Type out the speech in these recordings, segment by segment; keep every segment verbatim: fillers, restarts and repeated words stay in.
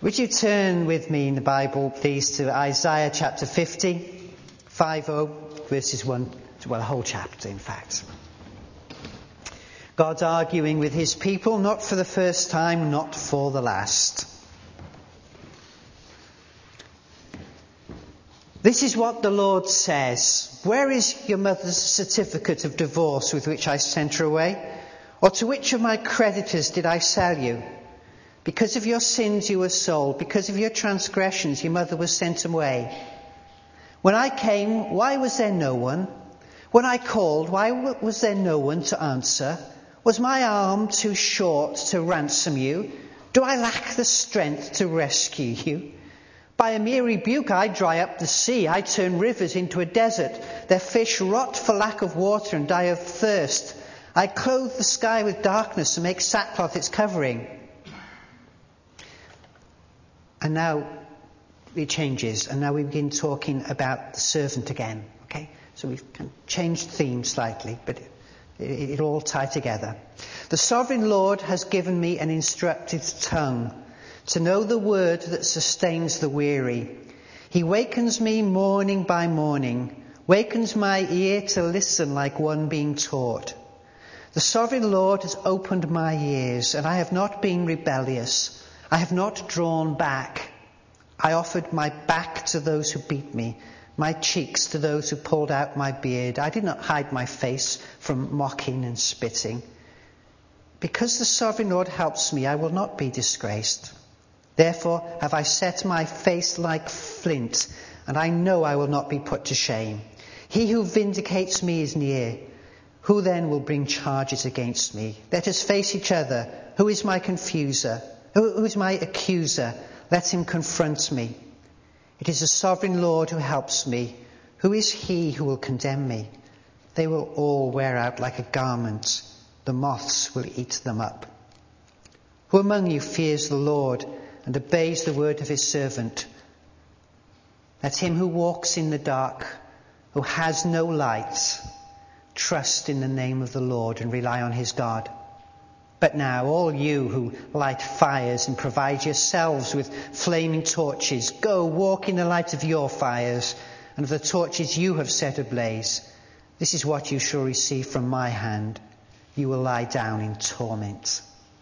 Would you turn with me in the Bible, please, to Isaiah chapter fifty, fifty, verses one, well, a whole chapter, in fact. God's arguing with his people, not for the first time, not for the last. This is what the Lord says. Where is your mother's certificate of divorce with which I sent her away? Or to which of my creditors did I sell you? Because of your sins you were sold. Because of your transgressions your mother was sent away. When I came, why was there no one? When I called, why was there no one to answer? Was my arm too short to ransom you? Do I lack the strength to rescue you? By a mere rebuke I dry up the sea. I turn rivers into a desert. Their fish rot for lack of water and die of thirst. I clothe the sky with darkness and make sackcloth its covering. And now it changes, and now we begin talking about the servant again. Okay, so we've kind of changed theme slightly, but it, it, it all ties together. The sovereign Lord has given me an instructed tongue to know the word that sustains the weary. He wakens me morning by morning, wakens my ear to listen like one being taught. The sovereign Lord has opened my ears, and I have not been rebellious. I have not drawn back. I offered my back to those who beat me, my cheeks to those who pulled out my beard. I did not hide my face from mocking and spitting. Because the sovereign Lord helps me, I will not be disgraced. Therefore have I set my face like flint, and I know I will not be put to shame. He who vindicates me is near. Who then will bring charges against me? Let us face each other. Who is my confuser? Who is my accuser? Let him confront me. It is the sovereign Lord who helps me. Who is he who will condemn me? They will all wear out like a garment. The moths will eat them up. Who among you fears the Lord and obeys the word of his servant? Let him who walks in the dark, who has no light, trust in the name of the Lord and rely on his God. But now, all you who light fires and provide yourselves with flaming torches, go walk in the light of your fires and of the torches you have set ablaze. This is what you shall receive from my hand. You will lie down in torment.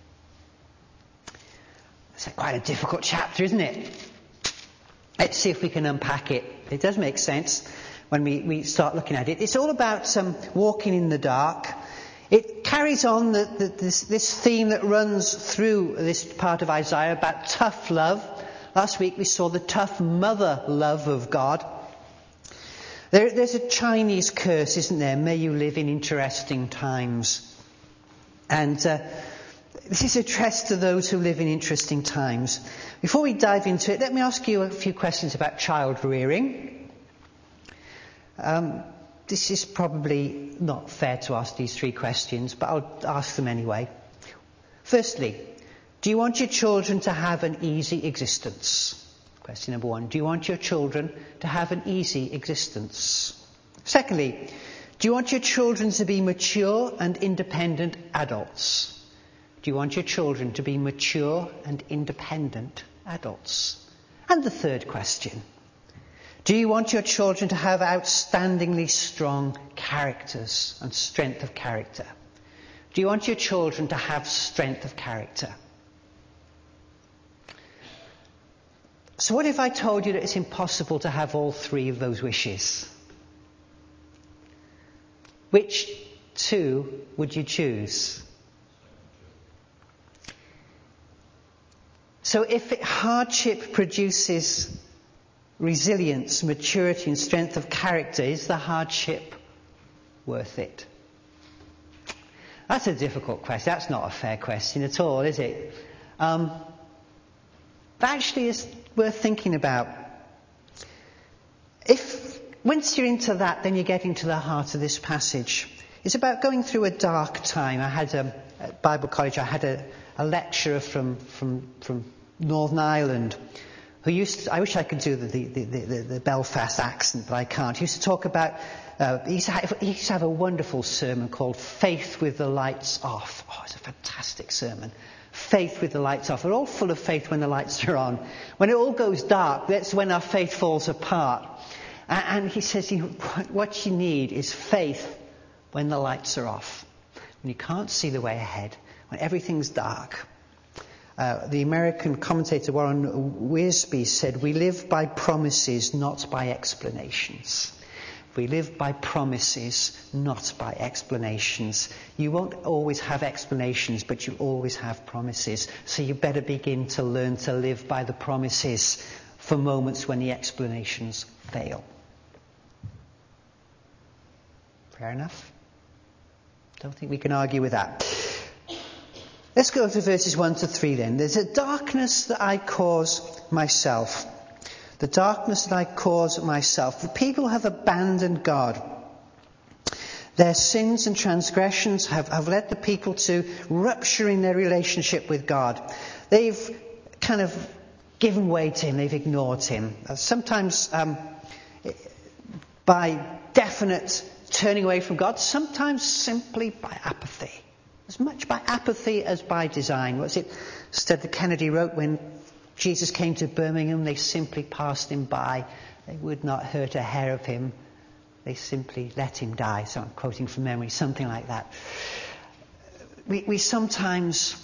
It's quite a difficult chapter, isn't it? Let's see if we can unpack it. It does make sense when we, we start looking at it. It's all about um, walking in the dark. It carries on the, the, this, this theme that runs through this part of Isaiah about tough love. Last week we saw the tough mother love of God. There, there's a Chinese curse, isn't there? May you live in interesting times. And uh, this is addressed to those who live in interesting times. Before we dive into it, let me ask you a few questions about child rearing. Um, This is probably not fair to ask these three questions, but I'll ask them anyway. Firstly, do you want your children to have an easy existence? Question number one. Do you want your children to have an easy existence? Secondly, do you want your children to be mature and independent adults? Do you want your children to be mature and independent adults? And the third question. Do you want your children to have outstandingly strong characters and strength of character? Do you want your children to have strength of character? So what if I told you that it's impossible to have all three of those wishes? Which two would you choose? So if it, hardship produces resilience, maturity and strength of character, is the hardship worth it? That's a difficult question. That's not a fair question at all, is it? Um, but actually it's worth thinking about. If once you're into that, then you get into the heart of this passage. It's about going through a dark time. I had a, at Bible college, I had a, a lecturer from, from, from Northern Ireland who used to, I wish I could do the, the, the, the Belfast accent, but I can't. He used to talk about, uh, he, used to have, he used to have a wonderful sermon called Faith with the Lights Off. Oh, it's a fantastic sermon. faith with the lights off. We're all full of faith when the lights are on. When it all goes dark, that's when our faith falls apart. And he says, you know, what you need is faith when the lights are off. When you can't see the way ahead. When everything's dark. Uh, the American commentator Warren Wiersbe said, we live by promises, not by explanations. We live by promises, not by explanations. You won't always have explanations, but you'll always have promises. So you better begin to learn to live by the promises for moments when the explanations fail. Fair enough? Don't think we can argue with that. Let's go to verses one to three then. There's a darkness that I cause myself. The darkness that I cause myself. The people have abandoned God. Their sins and transgressions have, have led the people to rupturing their relationship with God. They've kind of given way to him. They've ignored him. Sometimes um, by definite turning away from God. Sometimes simply by apathy. As much by apathy as by design. What's it Stedler Kennedy wrote when Jesus came to Birmingham? They simply passed him by. They would not hurt a hair of him. They simply let him die. So I'm quoting from memory, something like that. We, we sometimes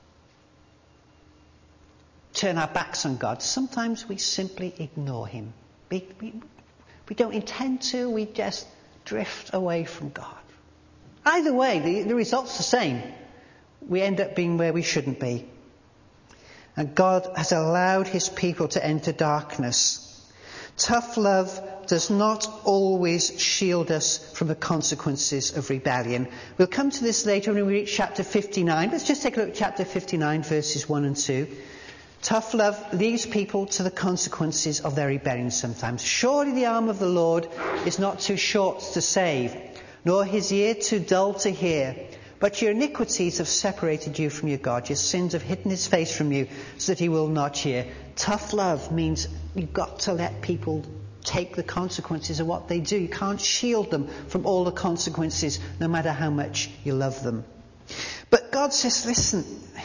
turn our backs on God. Sometimes we simply ignore him. We, we, we don't intend to. We just drift away from God. Either way, the, the result's the same. We end up being where we shouldn't be. And God has allowed his people to enter darkness. Tough love does not always shield us from the consequences of rebellion. We'll come to this later when we reach chapter fifty-nine. Let's just take a look at chapter fifty-nine, verses one and two. Tough love leads people to the consequences of their rebellion sometimes. Surely the arm of the Lord is not too short to save, nor his ear too dull to hear. But your iniquities have separated you from your God. Your sins have hidden his face from you so that he will not hear. Tough love means you've got to let people take the consequences of what they do. You can't shield them from all the consequences, no matter how much you love them. But God says, listen,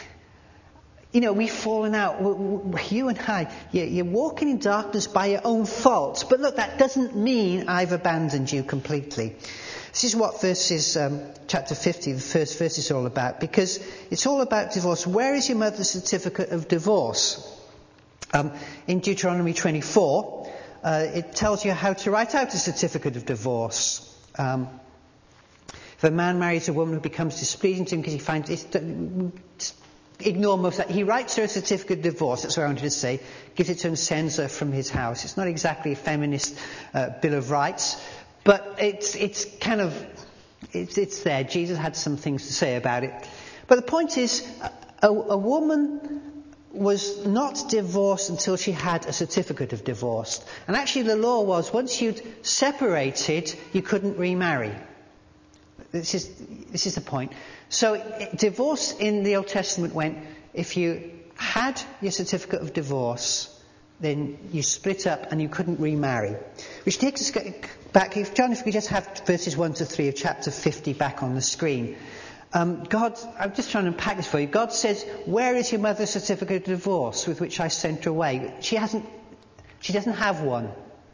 you know, we've fallen out. You and I, you're walking in darkness by your own fault. But look, that doesn't mean I've abandoned you completely. This is what verses, um, chapter fifty, the first verse is all about, because it's all about divorce. Where is your mother's certificate of divorce? Um, in Deuteronomy twenty-four, uh, it tells you how to write out a certificate of divorce. Um, if a man marries a woman who becomes displeasing to him because he finds it, ignore most of that. He writes her a certificate of divorce, that's what I wanted to say, gives it to her and sends her from his house. It's not exactly a feminist uh, Bill of Rights, but it's it's kind of, it's, it's there. Jesus had some things to say about it. But the point is, a, a woman was not divorced until she had a certificate of divorce. And actually the law was, once you'd separated, you couldn't remarry. This is, this is the point. So divorce in the Old Testament went, if you had your certificate of divorce, then you split up and you couldn't remarry. Which takes us back, if John, if we could just have verses one to three of chapter fifty back on the screen. Um, God, I'm just trying to unpack this for you. God says, where is your mother's certificate of divorce with which I sent her away? She hasn't, she doesn't have one.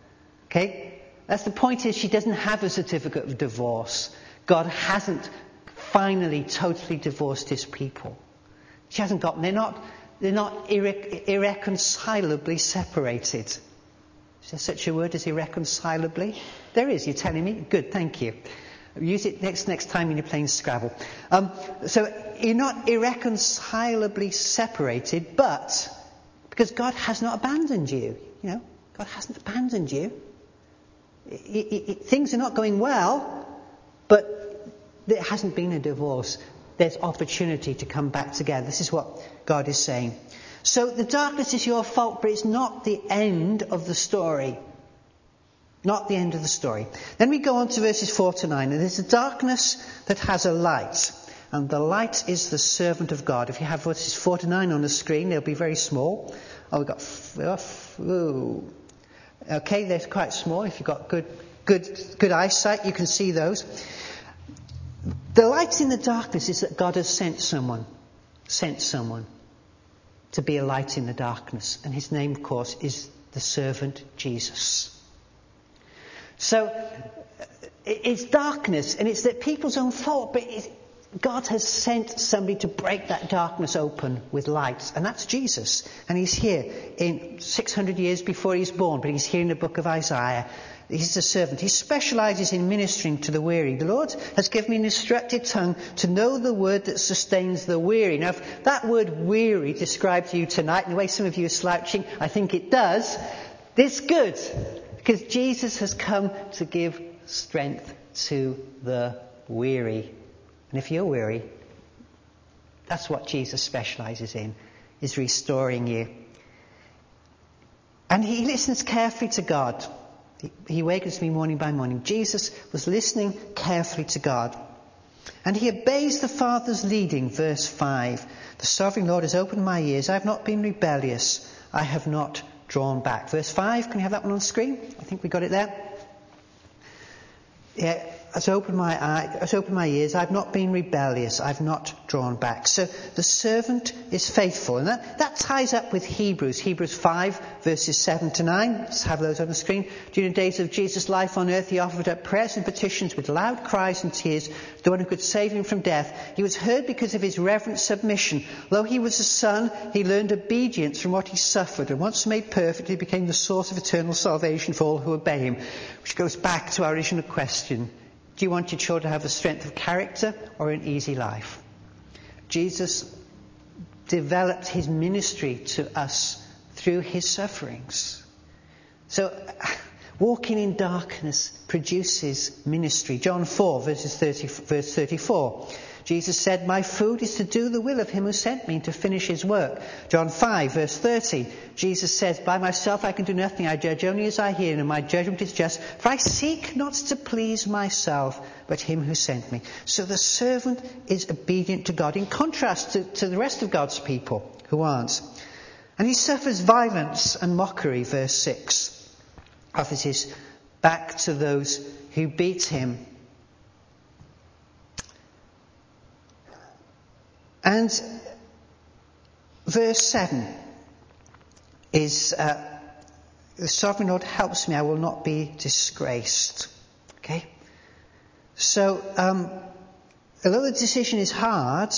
Okay? That's the point, is she doesn't have a certificate of divorce. God hasn't finally totally divorced his people. She hasn't got, they're not, they're not irre- irreconcilably separated. Is there such a word as irreconcilably? There is, you're telling me? Good, thank you. Use it next next time when you're playing Scrabble. Um, so you're not irreconcilably separated, but because God has not abandoned you. You know, God hasn't abandoned you. It, it, it, things are not going well, but there hasn't been a divorce. There's opportunity to come back together. This is what God is saying. So the darkness is your fault, but it's not the end of the story. Not the end of the story. Then we go on to verses four to nine. And there's a darkness that has a light. And the light is the servant of God. If you have verses four to nine on the screen, they'll be very small. Oh, we've got... Ooh. Okay, they're quite small. If you've got good, good, good eyesight, you can see those. The light in the darkness is that God has sent someone. sent someone to be a light in the darkness. And his name, of course, is the servant Jesus. So it's darkness, and it's that people's own fault, but it, God has sent somebody to break that darkness open with light, and that's Jesus. And he's here in six hundred years before he's born, but he's here in the book of Isaiah. He's a servant. He specializes in ministering to the weary. The Lord has given me an instructed tongue to know the word that sustains the weary. Now, if that word weary describes you tonight, and the way some of you are slouching, I think it does, it's good, because Jesus has come to give strength to the weary. And if you're weary, that's what Jesus specializes in, is restoring you. And he listens carefully to God. He awakens me morning by morning. Jesus was listening carefully to God. And he obeys the Father's leading, verse five. The sovereign Lord has opened my ears. I have not been rebellious. I have not drawn back. Verse five, can you have that one on screen? I think we got it there. Yeah, has opened my eye, has opened my ears. I've not been rebellious. I've not drawn back. So the servant is faithful, and that, that ties up with Hebrews. Hebrews five, verses seven to nine. Let's have those on the screen. During the days of Jesus' life on earth, he offered up prayers and petitions with loud cries and tears to the one who could save him from death. He was heard because of his reverent submission. Though he was a son, he learned obedience from what he suffered, and once made perfect, he became the source of eternal salvation for all who obey him. Which goes back to our original question. Do you want your children to have a strength of character or an easy life? Jesus developed his ministry to us through his sufferings. So walking in darkness produces ministry. John four, verses thirty, verse thirty-four. Jesus said, my food is to do the will of him who sent me, to finish his work. John five, verse thirty. Jesus says, by myself I can do nothing. I judge only as I hear, and my judgment is just. For I seek not to please myself, but him who sent me. So the servant is obedient to God, in contrast to, to the rest of God's people who aren't. And he suffers violence and mockery, verse six. Offers his back to those who beat him. And verse seven is, uh, the sovereign Lord helps me, I will not be disgraced. Okay? So, um, although the decision is hard,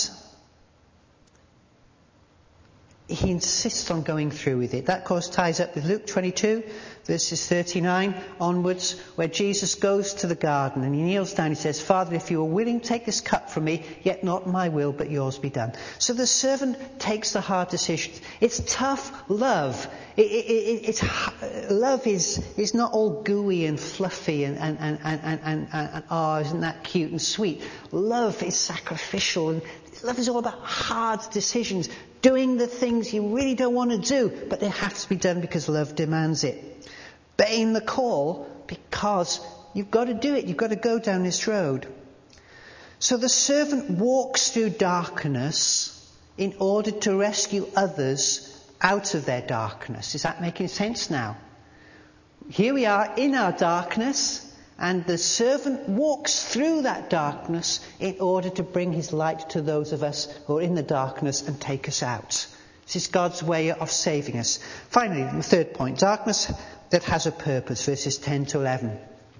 he insists on going through with it. That, of course, ties up with Luke twenty-two, verses thirty-nine onwards, where Jesus goes to the garden and he kneels down. He says, Father, if you are willing, take this cup from me, yet not my will, but yours be done. So the servant takes the hard decisions. It's tough love. It, it, it, it's, love is, is not all gooey and fluffy and, and, and, and, and, and, and, oh, isn't that cute and sweet. Love is sacrificial, and love is all about hard decisions. Doing the things you really don't want to do, but they have to be done because love demands it. Obeying the call because you've got to do it. You've got to go down this road. So the servant walks through darkness in order to rescue others out of their darkness. Is that making sense now? Here we are in our darkness, and the servant walks through that darkness in order to bring his light to those of us who are in the darkness and take us out. This is God's way of saving us. Finally, the third point, darkness that has a purpose, verses ten to eleven.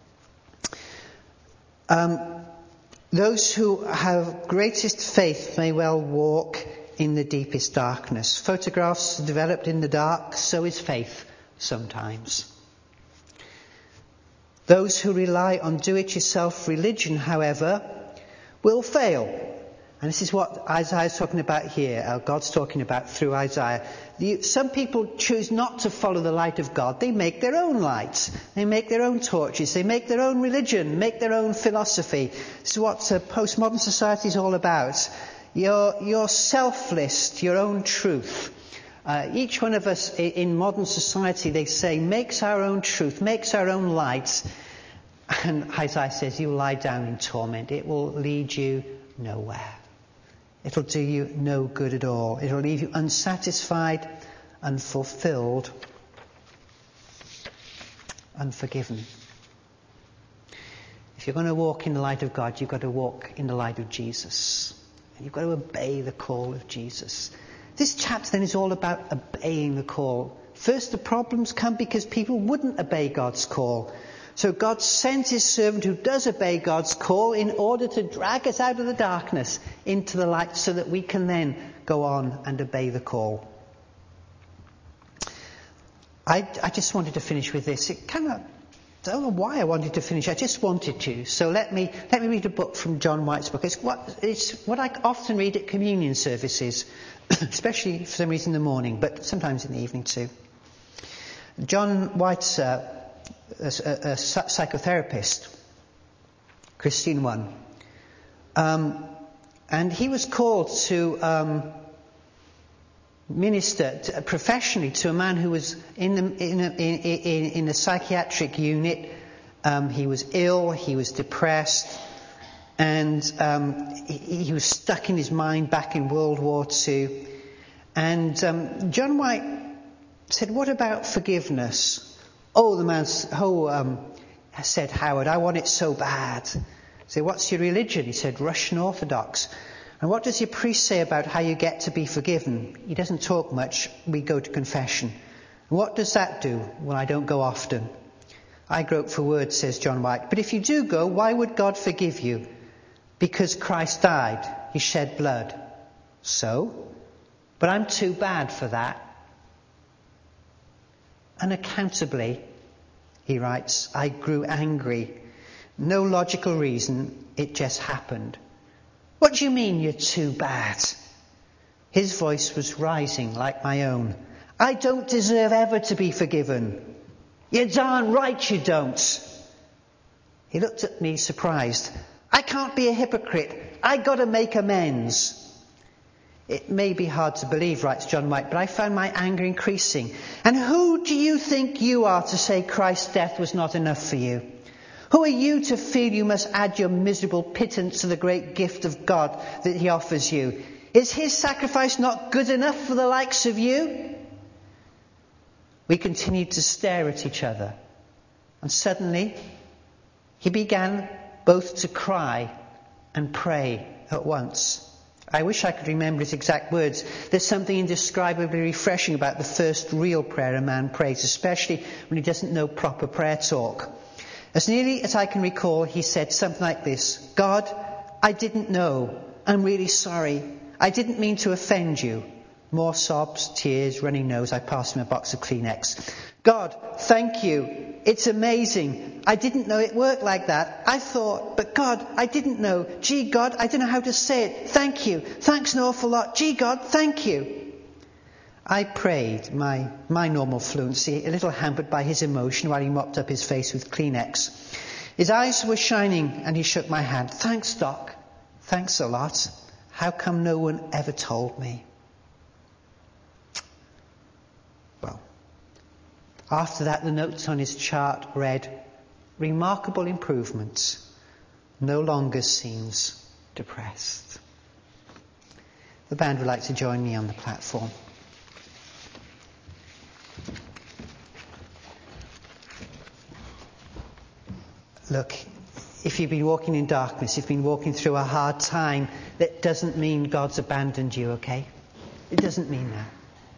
Um, those who have greatest faith may well walk in the deepest darkness. Photographs are developed in the dark, so is faith sometimes. Those who rely on do-it-yourself religion, however, will fail. And this is what Isaiah is talking about here, uh, God's talking about through Isaiah. The, some people choose not to follow the light of God. They make their own lights. They make their own torches. They make their own religion, make their own philosophy. This is what uh, postmodern society is all about. Your, your self-list, your own truth. Uh, each one of us in modern society, they say, makes our own truth, makes our own light. And Isaiah says, you lie down in torment. It will lead you nowhere. It'll do you no good at all. It'll leave you unsatisfied, unfulfilled, unforgiven. If you're going to walk in the light of God, you've got to walk in the light of Jesus. You've got to obey the call of Jesus. This chapter then is all about obeying the call. First, the problems come because people wouldn't obey God's call. So God sent his servant who does obey God's call in order to drag us out of the darkness into the light so that we can then go on and obey the call. I, I just wanted to finish with this. It kind of, I don't know why I wanted to finish. I just wanted to. So let me let me read a book from John White's book. It's what it's what I often read at communion services, especially for some reason in the morning, but sometimes in the evening too. John White's uh, a, a, a psychotherapist, Christian one, um, and he was called to um, minister to, professionally to a man who was in the, in, a, in, in, in a psychiatric unit. Um, he was ill, he was depressed, and um, he, he was stuck in his mind back in World War Two. And um, John White said, "What about forgiveness?" Oh, the man oh, um, said, "Howard, I want it so bad." I said, "What's your religion?" He said, "Russian Orthodox." "And what does your priest say about how you get to be forgiven?" "He doesn't talk much. We go to confession." "And what does that do?" "Well, I don't go often." "I grope for words," says John White. "But if you do go, why would God forgive you?" "Because Christ died. He shed blood." "So? But I'm too bad for that." "Unaccountably," he writes, "I grew angry. No logical reason. It just happened." "What do you mean you're too bad?" His voice was rising like my own. "I don't deserve ever to be forgiven." "You're darn right you don't." He looked at me surprised. "I can't be a hypocrite. I got to make amends." It may be hard to believe, writes John White, but I found my anger increasing. "And who do you think you are to say Christ's death was not enough for you? Who are you to feel you must add your miserable pittance to the great gift of God that he offers you? Is his sacrifice not good enough for the likes of you?" We continued to stare at each other. And suddenly, he began both to cry and pray at once. I wish I could remember his exact words. There's something indescribably refreshing about the first real prayer a man prays, especially when he doesn't know proper prayer talk. As nearly as I can recall, he said something like this: "God, I didn't know. I'm really sorry. I didn't mean to offend you." More sobs, tears, running nose. I passed him a box of Kleenex. "God, thank you. It's amazing. I didn't know it worked like that. I thought, but God, I didn't know. Gee, God, I don't know how to say it. Thank you. Thanks an awful lot. Gee, God, thank you." I prayed, my, my normal fluency, a little hampered by his emotion while he mopped up his face with Kleenex. His eyes were shining and he shook my hand. "Thanks, Doc. Thanks a lot. How come no one ever told me?" Well, after that, the notes on his chart read, "Remarkable improvements. No longer seems depressed." The band would like to join me on the platform. Look, if you've been walking in darkness, if you've been walking through a hard time, that doesn't mean God's abandoned you, okay? It doesn't mean that.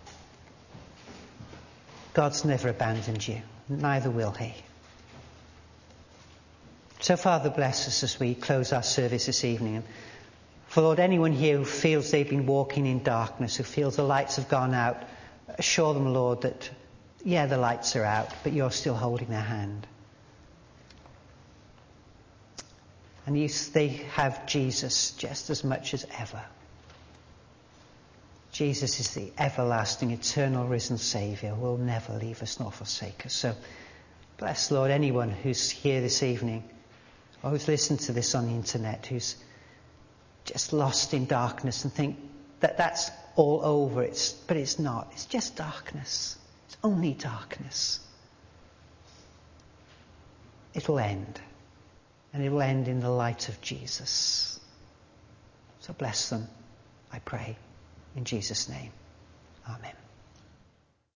God's never abandoned you. Neither will he. So, Father, bless us as we close our service this evening. And for, Lord, anyone here who feels they've been walking in darkness, who feels the lights have gone out, assure them, Lord, that, yeah, the lights are out, but you're still holding their hand. And you, they have Jesus just as much as ever. Jesus is the everlasting, eternal, risen Saviour, will never leave us nor forsake us. So bless, Lord, anyone who's here this evening, or who's listened to this on the internet, who's just lost in darkness and think that that's all over. It's, but it's not. It's just darkness. It's only darkness. It'll end. And it will end in the light of Jesus. So bless them, I pray. In Jesus' name. Amen.